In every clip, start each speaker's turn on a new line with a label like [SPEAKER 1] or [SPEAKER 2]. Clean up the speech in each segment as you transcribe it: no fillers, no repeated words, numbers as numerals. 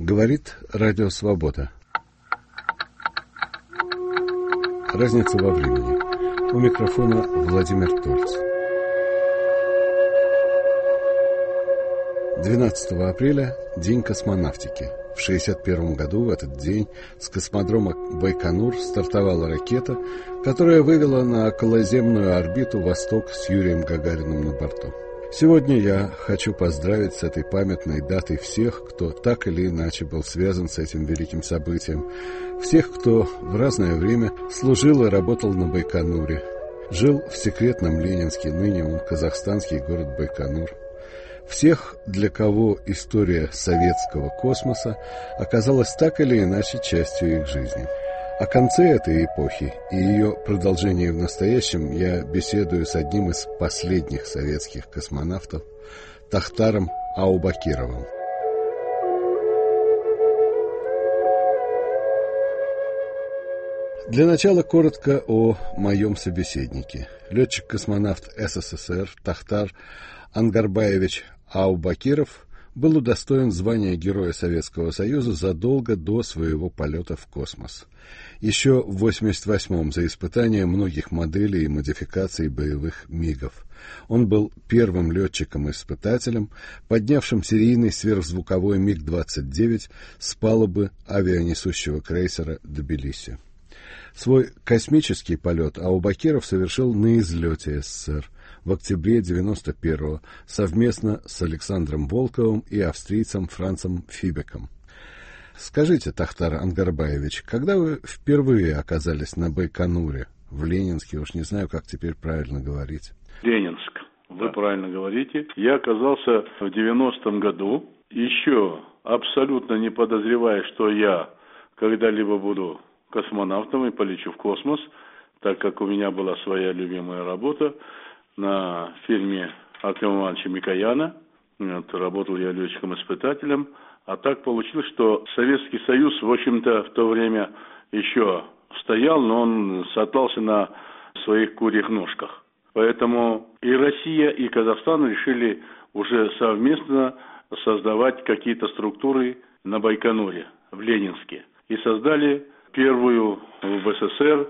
[SPEAKER 1] Говорит Радио Свобода. Разница во времени. У микрофона Владимир Тольц. 12 апреля – День космонавтики. В 1961 году в этот день с космодрома Байконур стартовала ракета, которая вывела на околоземную орбиту «Восток» с Юрием Гагариным на борту. Сегодня я хочу поздравить с этой памятной датой всех, кто так или иначе был связан с этим великим событием, всех, кто в разное время служил и работал на Байконуре, жил в секретном Ленинске, ныне он казахстанский город Байконур, всех, для кого история советского космоса оказалась так или иначе частью их жизни. О конце этой эпохи и ее продолжении в настоящем я беседую с одним из последних советских космонавтов, Тохтаром Аубакировым. Для начала коротко о моем собеседнике. Летчик-космонавт СССР Тохтар Ангарбаевич Аубакиров был удостоен звания Героя Советского Союза задолго до своего полета в космос. Еще в 1988-м за испытание многих моделей и модификаций боевых МиГов. Он был первым летчиком-испытателем, поднявшим серийный сверхзвуковой МиГ-29 с палубы авианесущего крейсера «Тбилиси». Свой космический полет Аубакиров совершил на излете СССР в октябре 1991-го совместно с Александром Волковым и австрийцем Францем Фибеком. Скажите, Тохтар Ангарбаевич, когда вы впервые оказались на Байконуре, в Ленинске, уж не знаю, как теперь правильно говорить?
[SPEAKER 2] Ленинск, вы правильно говорите. Я оказался в 90-м году, еще абсолютно не подозревая, что я когда-либо буду космонавтом и полечу в космос, так как у меня была своя любимая работа на фильме Артема Ивановича Микояна. Работал я летчиком-испытателем. А так получилось, что Советский Союз, в общем-то, в то время еще стоял, но он сатался на своих курьих ножках. Поэтому и Россия, и Казахстан решили уже совместно создавать какие-то структуры на Байконуре, в Ленинске. И создали первую в СССР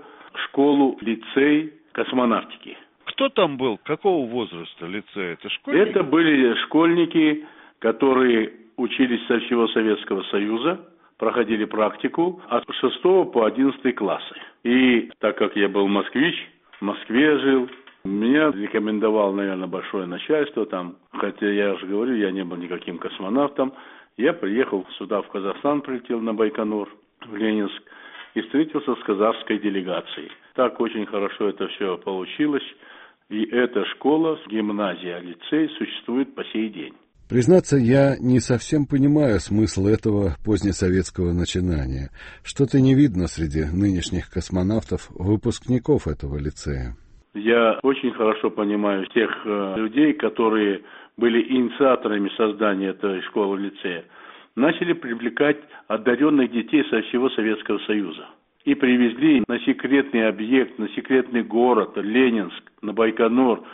[SPEAKER 2] школу-лицей космонавтики.
[SPEAKER 3] Кто там был? Какого возраста лицей? Это школьники?
[SPEAKER 2] Это были школьники, которые учились со всего Советского Союза, проходили практику от 6 по 11 классы. И так как я был москвич, в Москве жил, меня рекомендовал, наверное, большое начальство там. Хотя я уже говорю, я не был никаким космонавтом. Я приехал сюда, в Казахстан, прилетел на Байконур, в Ленинск, и встретился с казахской делегацией. Так очень хорошо это все получилось. И эта школа, гимназия, лицей существует по сей день.
[SPEAKER 1] Признаться, я не совсем понимаю смысл этого позднесоветского начинания. Что-то не видно среди нынешних космонавтов, выпускников этого лицея.
[SPEAKER 2] Я очень хорошо понимаю тех людей, которые были инициаторами создания этой школы-лицея. Начали привлекать одаренных детей со всего Советского Союза. И привезли на секретный объект, на секретный город, Ленинск, на Байконур.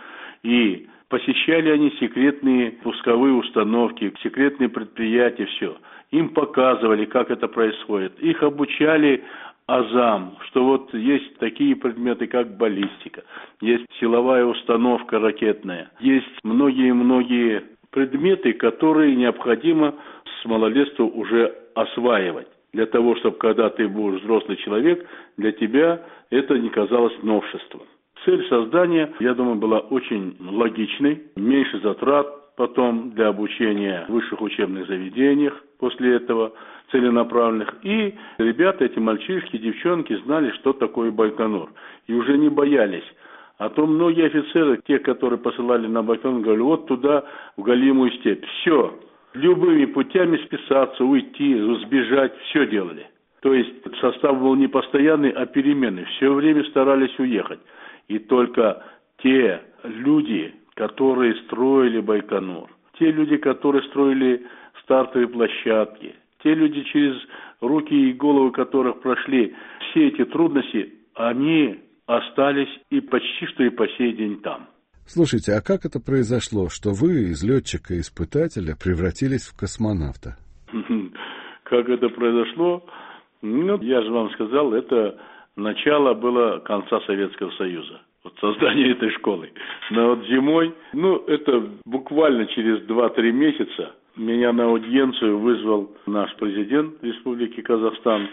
[SPEAKER 2] И посещали они секретные пусковые установки, секретные предприятия, все. Им показывали, как это происходит. Их обучали азам, что вот есть такие предметы, как баллистика, есть силовая установка ракетная, есть многие-многие предметы, которые необходимо с малолетства уже осваивать. Для того, чтобы когда ты будешь взрослый человек, для тебя это не казалось новшеством. Цель создания, я думаю, была очень логичной. Меньше затрат потом для обучения в высших учебных заведениях после этого целенаправленных. И ребята, эти мальчишки, девчонки знали, что такое Байконур. И уже не боялись. А то многие офицеры, те, которые посылали на Байконур, говорили, вот туда, в голимую степь. Все. Любыми путями списаться, уйти, сбежать, все делали. То есть состав был не постоянный, а переменный. Все время старались уехать. И только те люди, которые строили Байконур, те люди, которые строили стартовые площадки, те люди, через руки и головы которых прошли все эти трудности, они остались и почти что и по сей день там.
[SPEAKER 1] Слушайте, а как это произошло, что вы из летчика-испытателя превратились в космонавта?
[SPEAKER 2] Как это произошло? Ну, я же вам сказал, это начало было конца Советского Союза. Вот создание этой школы. Но вот зимой, это буквально через 2-3 месяца меня на аудиенцию вызвал наш президент Республики Казахстан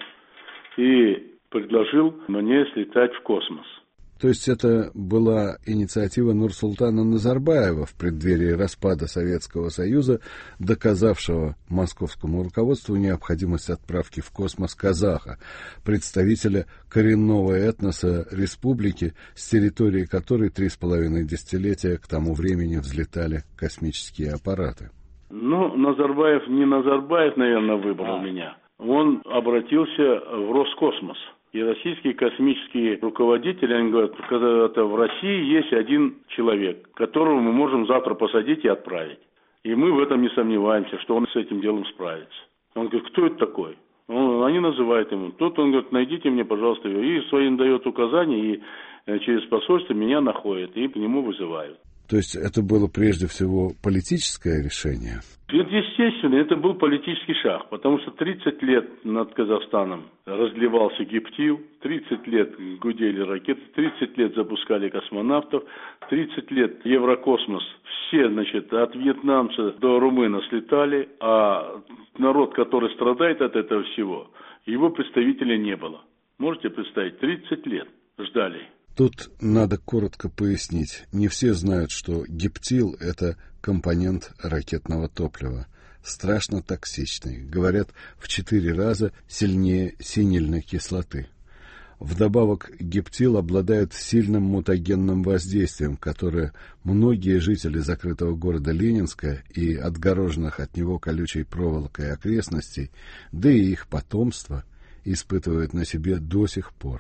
[SPEAKER 2] и предложил мне слетать в космос.
[SPEAKER 1] То есть это была инициатива Нурсултана Назарбаева в преддверии распада Советского Союза, доказавшего московскому руководству необходимость отправки в космос казаха, представителя коренного этноса республики, с территории которой 3,5 десятилетия к тому времени взлетали космические аппараты.
[SPEAKER 2] Назарбаев, наверное, выбрал меня. Он обратился в Роскосмос. И российские космические руководители, они говорят, когда в России есть один человек, которого мы можем завтра посадить и отправить. И мы в этом не сомневаемся, что он с этим делом справится. Он говорит, кто это такой? Они называют ему. Тут он говорит, найдите мне, пожалуйста, его. И своим дает указания, и через посольство меня находят, и к нему вызывают.
[SPEAKER 1] То есть это было прежде всего политическое решение?
[SPEAKER 2] Естественно, это был политический шаг, потому что 30 лет над Казахстаном разливался гептил, 30 лет гудели ракеты, 30 лет запускали космонавтов, 30 лет Еврокосмос, все, от вьетнамца до румына слетали, а народ, который страдает от этого всего, его представителей не было. Можете представить, 30 лет ждали.
[SPEAKER 1] Тут надо коротко пояснить. Не все знают, что гептил – это компонент ракетного топлива. Страшно токсичный. Говорят, в 4 раза сильнее синильной кислоты. Вдобавок, гептил обладает сильным мутагенным воздействием, которое многие жители закрытого города Ленинска и отгороженных от него колючей проволокой окрестностей, да и их потомство, испытывают на себе до сих пор.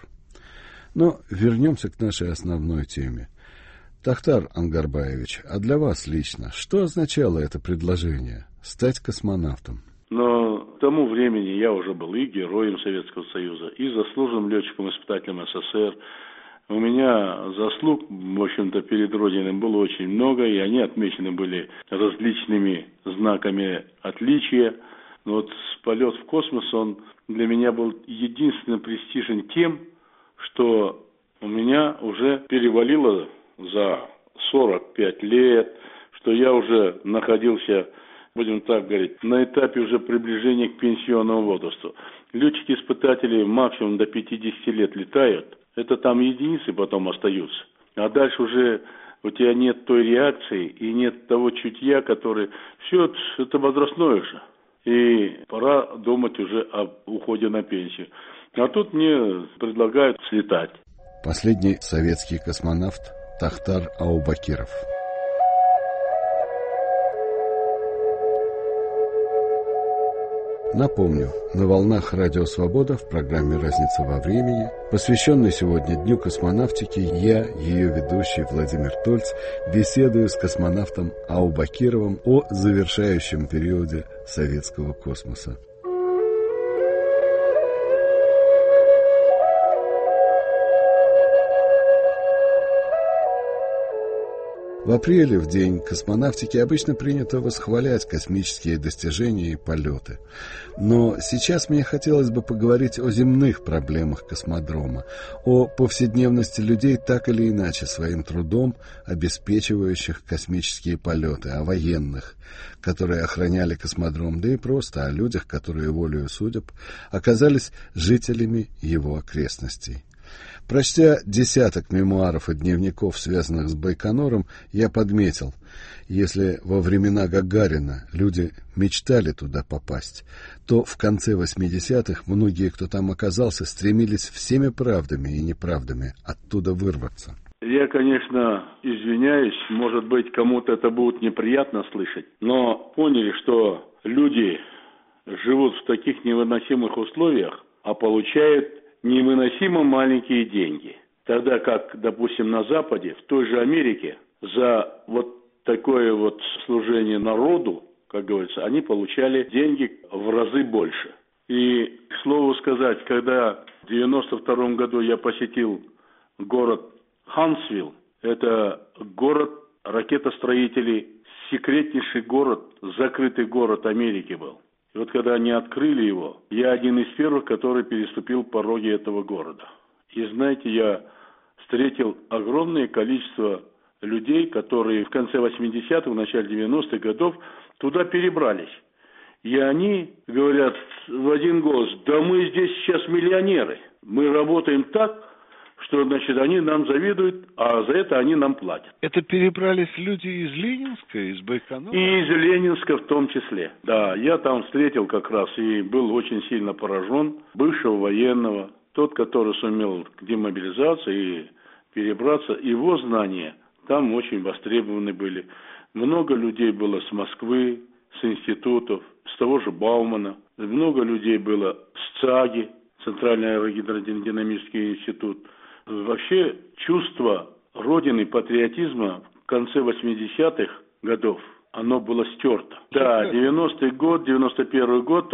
[SPEAKER 1] Но вернемся к нашей основной теме. Тахтар Ангарбаевич, а для вас лично, что означало это предложение – стать космонавтом?
[SPEAKER 2] Но к тому времени я уже был и героем Советского Союза, и заслуженным летчиком-испытателем СССР. У меня заслуг, в общем-то, перед Родиной было очень много, и они отмечены были различными знаками отличия. Но вот полет в космос, он для меня был единственно престижен тем, что у меня уже перевалило за 45 лет, что я уже находился, будем так говорить, на этапе уже приближения к пенсионному возрасту. Летчики-испытатели максимум до 50 лет летают, это там единицы потом остаются. А дальше уже у тебя нет той реакции и нет того чутья, который... Все это возрастное же. И пора думать уже об уходе на пенсию. А тут мне предлагают слетать.
[SPEAKER 1] Последний советский космонавт Тахтар Аубакиров. Напомню, на волнах Радио Свобода в программе «Разница во времени», посвященной сегодня Дню космонавтики, я, ее ведущий Владимир Тольц, беседую с космонавтом Аубакировым о завершающем периоде советского космоса. В апреле, в день космонавтики, обычно принято восхвалять космические достижения и полеты. Но сейчас мне хотелось бы поговорить о земных проблемах космодрома, о повседневности людей, так или иначе своим трудом обеспечивающих космические полеты, о военных, которые охраняли космодром, да и просто о людях, которые волею судеб оказались жителями его окрестностей. Прочтя десяток мемуаров и дневников, связанных с Байконуром, я подметил, если во времена Гагарина люди мечтали туда попасть, то в конце 80-х многие, кто там оказался, стремились всеми правдами и неправдами оттуда вырваться.
[SPEAKER 2] Я, конечно, извиняюсь, может быть, кому-то это будет неприятно слышать, но поняли, что люди живут в таких невыносимых условиях, а получают невыносимо маленькие деньги. Тогда как, допустим, на Западе, в той же Америке, за вот такое вот служение народу, как говорится, они получали деньги в разы больше. И, к слову сказать, когда в 92 году я посетил город Хансвилл, это город ракетостроителей, секретнейший город, закрытый город Америки был. И вот когда они открыли его, я один из первых, который переступил пороги этого города. И знаете, я встретил огромное количество людей, которые в конце 80-х, в начале 90-х годов туда перебрались. И они говорят в один голос: да мы здесь сейчас миллионеры. Мы работаем так, что, значит, они нам завидуют, а за это они нам платят.
[SPEAKER 3] Это перебрались люди из Ленинска, из Байконура?
[SPEAKER 2] И из Ленинска в том числе. Да, я там встретил как раз и был очень сильно поражен бывшего военного, тот, который сумел к демобилизации и перебраться. Его знания там очень востребованы были. Много людей было с Москвы, с институтов, с того же Баумана. Много людей было с ЦАГИ, Центральный аэрогидродинамический институт. Вообще чувство родины, патриотизма в конце 80-х годов, оно было стерто. Да, 90-й год, 91-й год,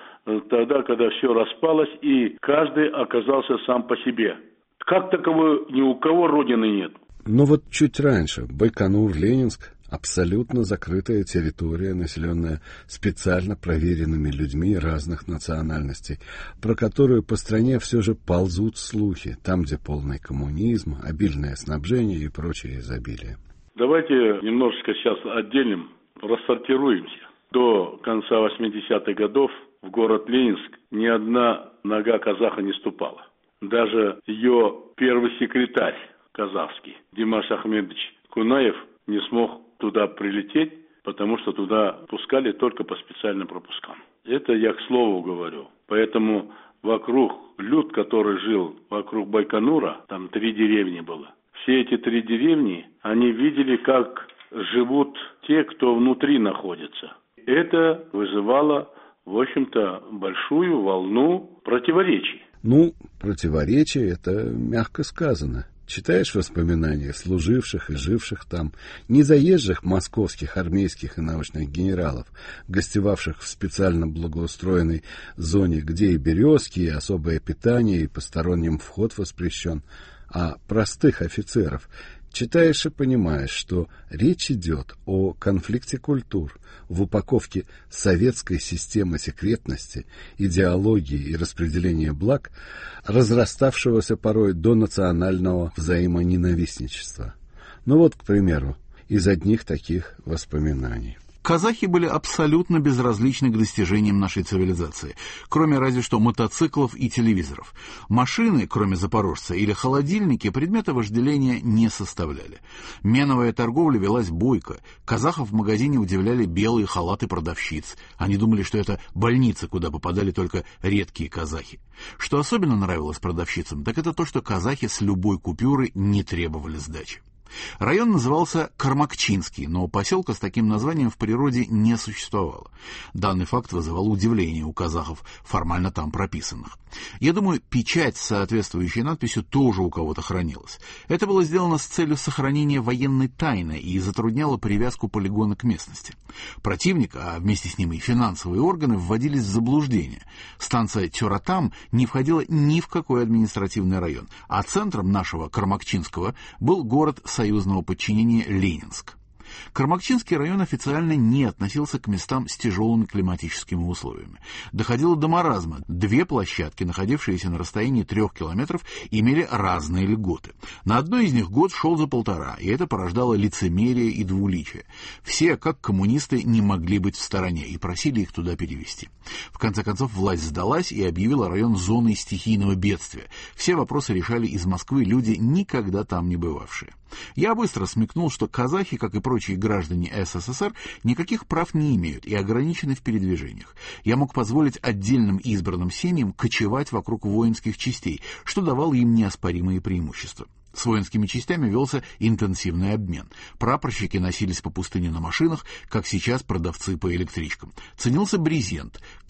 [SPEAKER 2] тогда, когда все распалось, и каждый оказался сам по себе. Как таковой ни у кого родины нет.
[SPEAKER 1] Но вот чуть раньше Байконур, Ленинск — абсолютно закрытая территория, населенная специально проверенными людьми разных национальностей, про которую по стране все же ползут слухи, там, где полный коммунизм, обильное снабжение и прочее изобилие.
[SPEAKER 2] Давайте немножечко сейчас отделим, рассортируемся. До конца 80-х годов в город Ленинск ни одна нога казаха не ступала. Даже ее первый секретарь казахский Димаш Ахмедович Кунаев не смог туда прилететь, потому что туда пускали только по специальным пропускам. Это я к слову говорю. Поэтому вокруг люд, который жил вокруг Байконура, там 3 деревни было. Все эти 3 деревни, они видели, как живут те, кто внутри находится. Это вызывало, в общем-то, большую волну противоречий.
[SPEAKER 1] Ну, противоречия — это мягко сказано. Читаешь воспоминания служивших и живших там, не заезжих московских армейских и научных генералов, гостевавших в специально благоустроенной зоне, где и березки, и особое питание, и посторонним вход воспрещен, а простых офицеров. Читаешь и понимаешь, что речь идет о конфликте культур, в упаковке советской системы секретности, идеологии и распределения благ, разраставшегося порой до национального взаимоненавистничества. Ну вот, к примеру, из одних таких воспоминаний.
[SPEAKER 4] Казахи были абсолютно безразличны к достижениям нашей цивилизации, кроме разве что мотоциклов и телевизоров. Машины, кроме запорожца, или холодильники предмета вожделения не составляли. Меновая торговля велась бойко. Казахов в магазине удивляли белые халаты продавщиц. Они думали, что это больница, куда попадали только редкие казахи. Что особенно нравилось продавщицам, так это то, что казахи с любой купюры не требовали сдачи. Район назывался Кармакчинский, но поселка с таким названием в природе не существовало. Данный факт вызывал удивление у казахов, формально там прописанных. Я думаю, печать с соответствующей надписью тоже у кого-то хранилась. Это было сделано с целью сохранения военной тайны и затрудняло привязку полигона к местности. Противник, а вместе с ним и финансовые органы, вводились в заблуждение. Станция Тёратам не входила ни в какой административный район, а центром нашего Кармакчинского был город союзного подчинения Ленинск. Кармакчинский район официально не относился к местам с тяжелыми климатическими условиями. Доходило до маразма. 2 площадки, находившиеся на расстоянии 3 километров, имели разные льготы. На одной из них год шел за 1,5, и это порождало лицемерие и двуличие. Все, как коммунисты, не могли быть в стороне и просили их туда перевести. В конце концов, власть сдалась и объявила район зоной стихийного бедствия. Все вопросы решали из Москвы люди, никогда там не бывавшие. Я быстро смекнул, что казахи, как и прочие граждане СССР, никаких прав не имеют и ограничены в передвижениях. Я мог позволить отдельным избранным семьям кочевать вокруг воинских частей, что давало им неоспоримые преимущества. С воинскими частями велся интенсивный обмен. Прапорщики носились по пустыне на машинах, как сейчас продавцы по электричкам. Ценился брезент.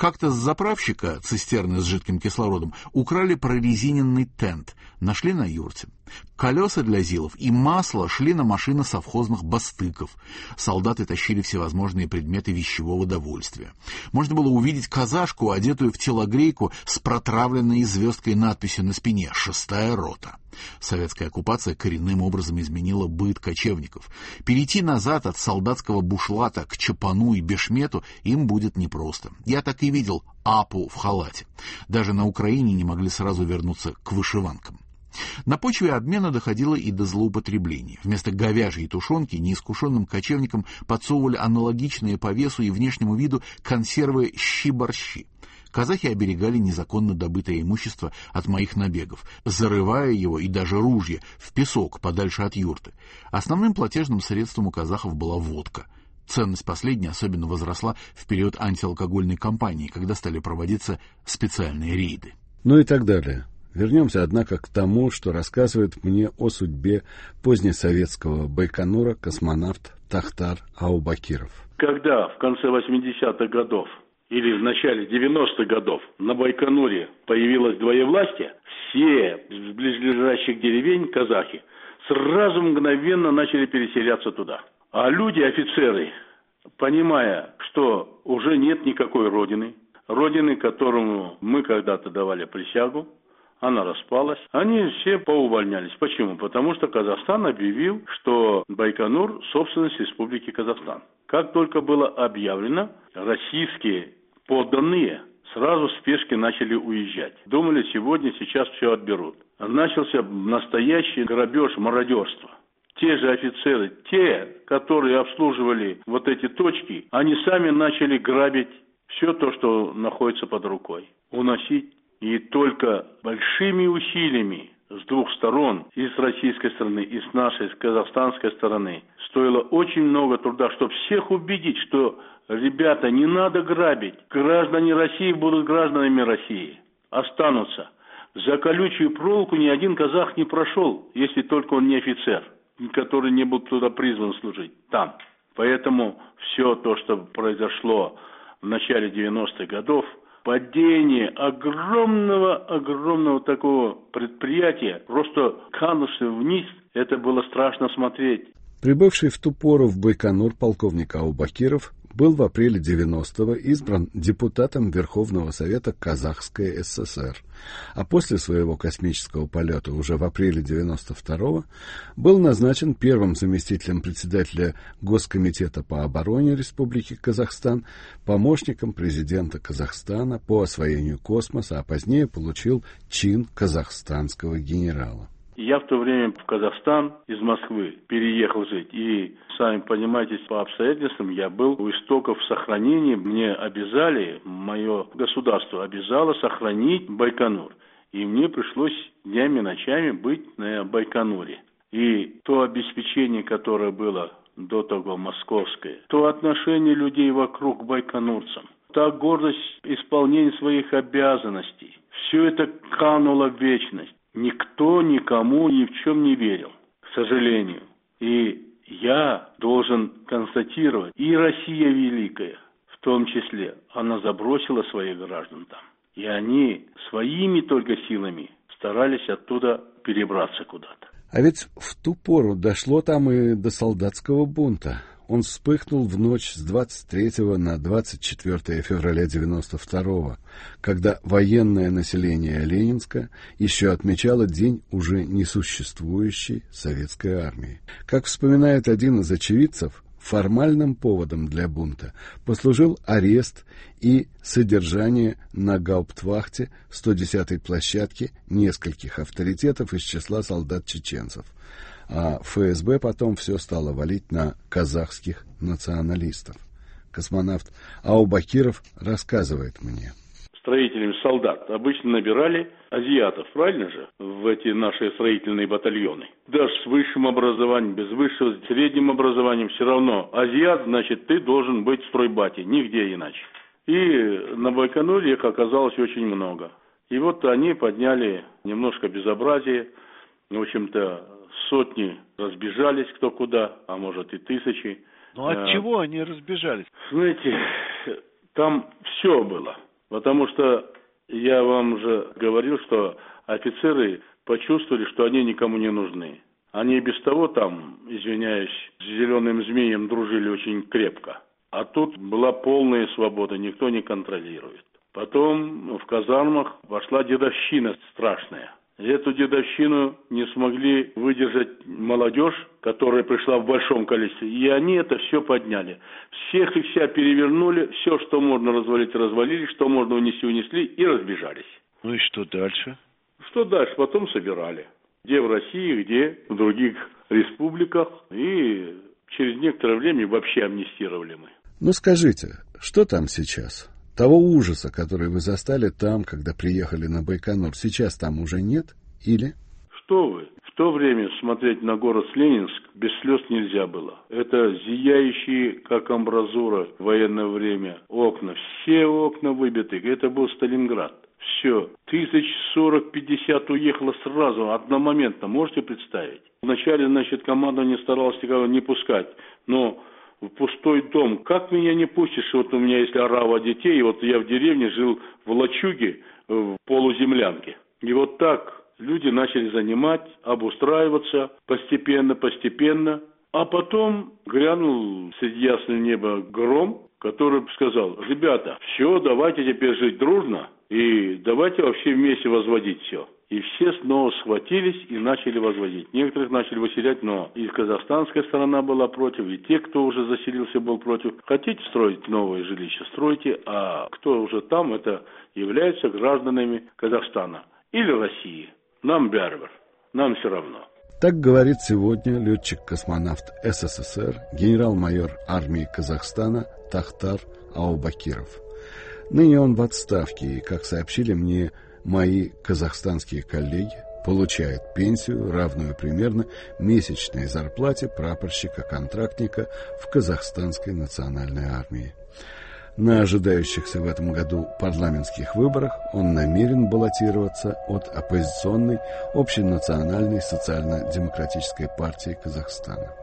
[SPEAKER 4] Как-то с заправщика цистерны с жидким кислородом украли прорезиненный тент, нашли на юрте. Колеса для ЗИЛов и масло шли на машины совхозных бастыков. Солдаты тащили всевозможные предметы вещевого довольствия. Можно было увидеть казашку, одетую в телогрейку с протравленной звездкой надписью на спине «6-я рота». Советская оккупация коренным образом изменила быт кочевников. Перейти назад от солдатского бушлата к чапану и бешмету им будет непросто. Я так и видел апу в халате. Даже на Украине не могли сразу вернуться к вышиванкам. На почве обмена доходило и до злоупотреблений. Вместо говяжьей тушенки неискушенным кочевникам подсовывали аналогичные по весу и внешнему виду консервы щи-борщи. Казахи оберегали незаконно добытое имущество от моих набегов, зарывая его и даже ружья в песок подальше от юрты. Основным платежным средством у казахов была водка. Ценность последней особенно возросла в период антиалкогольной кампании, когда стали проводиться специальные рейды.
[SPEAKER 1] Ну и так далее. Вернемся, однако, к тому, что рассказывает мне о судьбе позднесоветского Байконура космонавт Тахтар Аубакиров.
[SPEAKER 2] Когда в конце 80-х годов или в начале 90-х годов на Байконуре появилось двоевластие, все из близлежащих деревень казахи сразу мгновенно начали переселяться туда. А люди, офицеры, понимая, что уже нет никакой родины, которому мы когда-то давали присягу, она распалась. Они все поувольнялись. Почему? Потому что Казахстан объявил, что Байконур – собственность Республики Казахстан. Как только было объявлено, российские подданные сразу в спешке начали уезжать. Думали, сейчас все отберут. Начался настоящий грабеж, мародерство. Те же офицеры, которые обслуживали вот эти точки, они сами начали грабить все то, что находится под рукой. Уносить. И только большими усилиями с двух сторон, и с российской стороны, и с нашей, с казахстанской стороны, стоило очень много труда, чтобы всех убедить, что, ребята, не надо грабить. Граждане России будут гражданами России. Останутся. За колючую проволоку ни один казах не прошел, если только он не офицер, который не был туда призван служить там. Поэтому все то, что произошло в начале 90-х годов, падение огромного такого предприятия, просто канувшее вниз, это было страшно смотреть.
[SPEAKER 1] Прибывший в ту пору в Байконур полковник Аубакиров был в апреле 90-го избран депутатом Верховного Совета Казахской ССР, а после своего космического полета уже в апреле 92-го был назначен первым заместителем председателя Госкомитета по обороне Республики Казахстан, помощником президента Казахстана по освоению космоса, а позднее получил чин казахстанского генерала.
[SPEAKER 2] Я в то время в Казахстан из Москвы переехал жить. И, сами понимаете, по обстоятельствам я был у истоков сохранения. Мне обязали, мое государство обязало сохранить Байконур. И мне пришлось днями и ночами быть на Байконуре. И то обеспечение, которое было до того московское, то отношение людей вокруг к байконурцам, та гордость исполнения своих обязанностей, все это кануло в вечность. Никто никому ни в чем не верил, к сожалению. И я должен констатировать, и Россия великая, в том числе, она забросила своих граждан там. И они своими только силами старались оттуда перебраться куда-то.
[SPEAKER 1] А ведь в ту пору дошло там и до солдатского бунта. Он вспыхнул в ночь с 23 на 24 февраля 92-го, когда военное население Ленинска еще отмечало день уже несуществующей советской армии. Как вспоминает один из очевидцев, формальным поводом для бунта послужил арест и содержание на гауптвахте 110-й площадки нескольких авторитетов из числа солдат-чеченцев. А ФСБ потом все стало валить на казахских националистов. Космонавт Аубакиров рассказывает мне.
[SPEAKER 2] Строителями солдат обычно набирали азиатов, правильно же, в эти наши строительные батальоны. Даже с высшим образованием, без высшего, с средним образованием, все равно азиат, значит, ты должен быть в стройбате, нигде иначе. И на Байконуре их оказалось очень много. И вот они подняли немножко безобразие, в общем-то, сотни разбежались кто куда, а может и тысячи.
[SPEAKER 3] Ну от чего они разбежались?
[SPEAKER 2] Знаете, там все было. Потому что я вам уже говорил, что офицеры почувствовали, что они никому не нужны. Они и без того там, извиняюсь, с зеленым змеем дружили очень крепко. А тут была полная свобода, никто не контролирует. Потом в казармах вошла дедовщина страшная. Эту дедовщину не смогли выдержать молодежь, которая пришла в большом количестве. И они это все подняли. Всех и вся перевернули, все, что можно развалить, развалили, что можно унести, унесли и разбежались.
[SPEAKER 3] Ну и что дальше?
[SPEAKER 2] Что дальше? Потом собирали. Где в России, где в других республиках. И через некоторое время вообще амнистировали мы.
[SPEAKER 1] Ну скажите, что там сейчас? Того ужаса, который вы застали там, когда приехали на Байконур, сейчас там уже нет? Или?
[SPEAKER 2] Что вы? В то время смотреть на город Ленинск без слез нельзя было. Это зияющие, как амбразура в военное время, окна. Все окна выбиты. Это был Сталинград. Все. 1040-50 уехало сразу, одномоментно. Можете представить? Вначале, командование старалось никого не пускать. Но в пустой дом. Как меня не пустишь? Вот у меня есть орава детей, и вот я в деревне жил в лачуге, в полуземлянке. И вот так люди начали занимать, обустраиваться постепенно. А потом грянул среди ясного неба гром, который сказал: ребята, все, давайте теперь жить дружно, и давайте вообще вместе возводить все. И все снова схватились и начали возводить. Некоторых начали выселять, но и казахстанская сторона была против, и те, кто уже заселился, был против. Хотите строить новое жилище, стройте, а кто уже там, это являются гражданами Казахстана или России. Нам бярвар, нам все равно.
[SPEAKER 1] Так говорит сегодня летчик-космонавт СССР, генерал-майор армии Казахстана Тахтар Аубакиров. Ныне он в отставке, и, как сообщили мне мои казахстанские коллеги, получает пенсию, равную примерно месячной зарплате прапорщика-контрактника в Казахстанской национальной армии. На ожидающихся в этом году парламентских выборах он намерен баллотироваться от оппозиционной общенациональной социально-демократической партии Казахстана.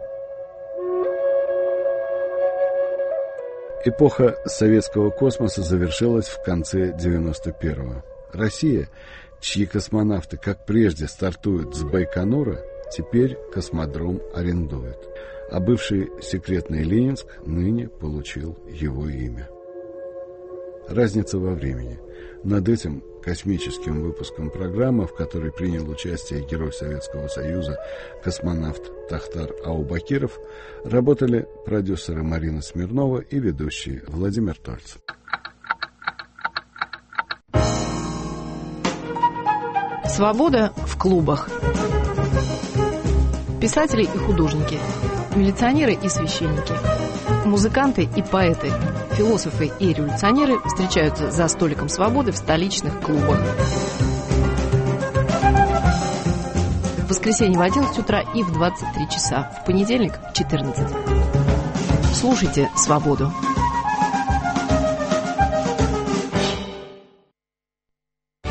[SPEAKER 1] Эпоха советского космоса завершилась в конце 91-го. Россия, чьи космонавты, как прежде, стартуют с Байконура, теперь космодром арендует. А бывший секретный Ленинск ныне получил его имя. Разница во времени. Над этим космическим выпуском программы, в которой принял участие герой Советского Союза, космонавт Тахтар Аубакиров, работали продюсеры Марина Смирнова и ведущий Владимир Тольцев.
[SPEAKER 5] Свобода в клубах. Писатели и художники, милиционеры и священники, музыканты и поэты, философы и революционеры встречаются за столиком свободы в столичных клубах. В воскресенье в 11 утра и в 23 часа, в понедельник в 14. Слушайте «Свободу».